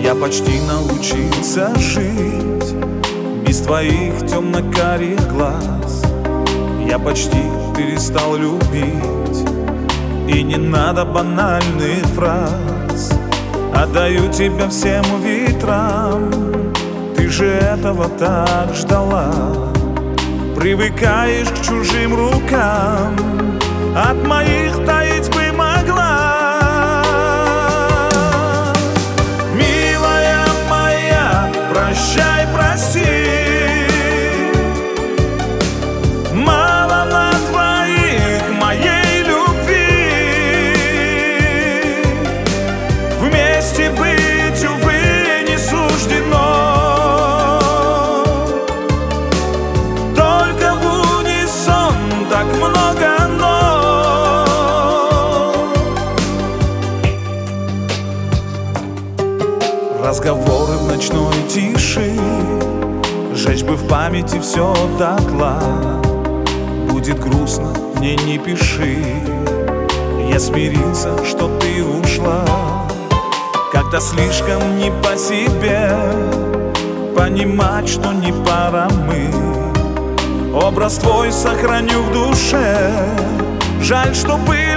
Я почти научился жить без твоих темно-карих глаз. Я почти перестал любить, и не надо банальных фраз. Отдаю тебя всем ветрам, ты же этого так ждала. Привыкаешь к чужим рукам, от моих таять бы могла. Милая моя, прощай, прости, мало на двоих моей любви. Вместе быть, увы, не суждено. Только в унисон так много но. Разговоры в ночной тиши, сжечь бы в памяти все дотла. Будет грустно, мне не пиши, я смирился, что ты ушла. Как-то слишком не по себе понимать, что не пара мы. Образ твой сохраню в душе, жаль, что было